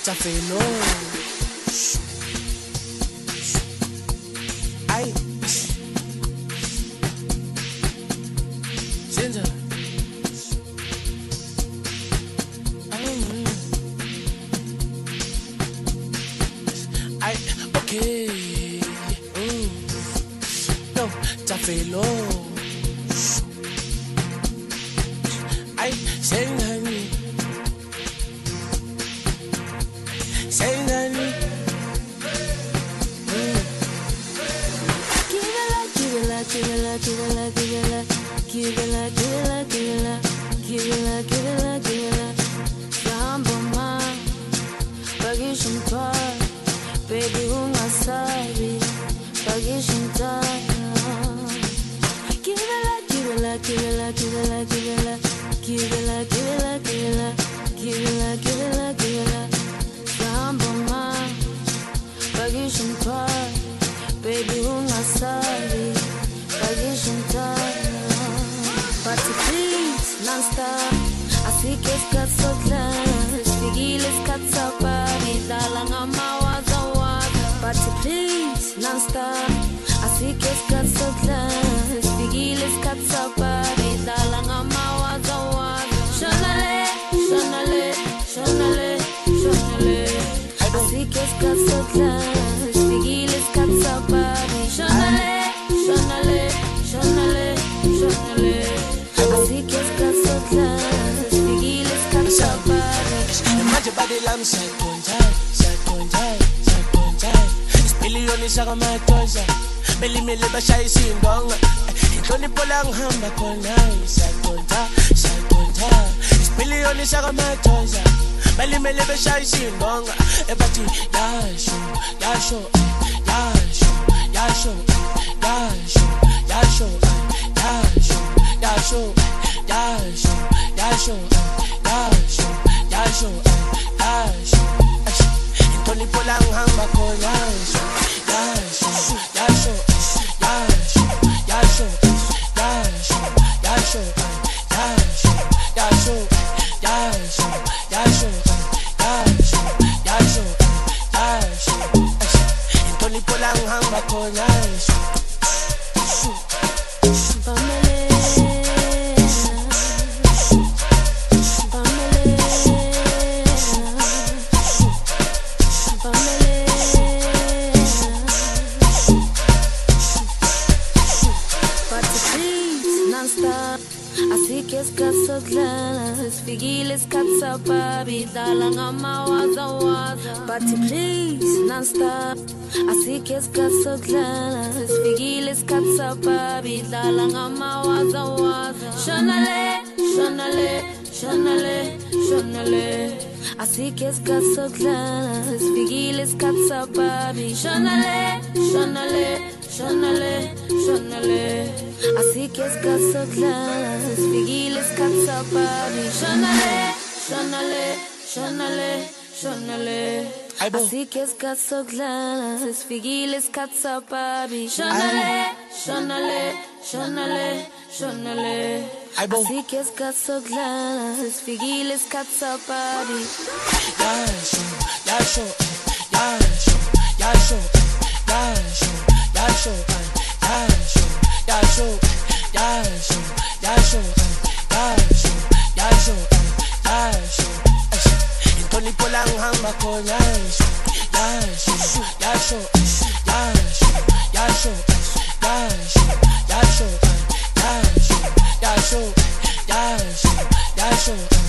Tafelo. Ay. Senza. Ay, okay. No, Tafelo. Ay, sengani. Sengani. Baby, ungasabi, pakishintana. Give it like, give it like, give it like, give it like, give it like, give it like, give it like, give it like, give it like, give it like. Samboma, pakishintana. Baby, ungasabi, pakishintana. But please, non-stop. I see kids got so close. Figilles got so body, dalang amawaza. But please, non-stop. I see kids got so close. Figilles got so body, dalang amawaza. Shonale, shonale, shonale, shonale. I see kids got so close. Figilles got so body. Shonale, shonale, shonale, shonale. I see kids got so close. Figilles got so body. Imagine body lam sakonjai, sakonjai, sakonjai. Isipiliyoni shaka matosa, belimele bashaya isindonga. Inhlonipho la ngihamba khona, sakonjai, sakonjai. Isipiliyoni shaka matosa, belimele bashaya isindonga. Ebathi yasho, yasho, yasho, yasho, yasho, yasho, yasho, yasho, yasho, yasho, yasho, yasho, yasho. Inhlonipho la ngihamba khona, yasho, yasho, yasho, yasho, yasho, yasho, yasho, yasho, yasho, yasho, yasho, yasho. Inhlonipho la ngihamba khona, yasho. Figilles got so baby, dalang amawaza waza. But please, non-stop. I see kids got so close. Figilles got so baby, dalang amawaza waza. Shonale, shonale, shonale, shonale. I see kids got so close. Figilles got so baby. Shonale, shonale, shonale, shonale. I see kids got so close. Figilles got so baby. Shonale, shonale, shonale, shonale. I see kids got so close. Figilles got so baby. Shonale, shonale, shonale, shonale. I see kids got so close. Figilles got so baby. Yasho, yasho, yasho, yasho, yasho, yasho, yasho, yasho, yasho, yasho, yasho, yasho, yasho. Inhlonipho la ngihamba khona, yasho, yasho, yasho, yasho, yasho, yasho, yasho, yasho, yasho, yasho, yasho.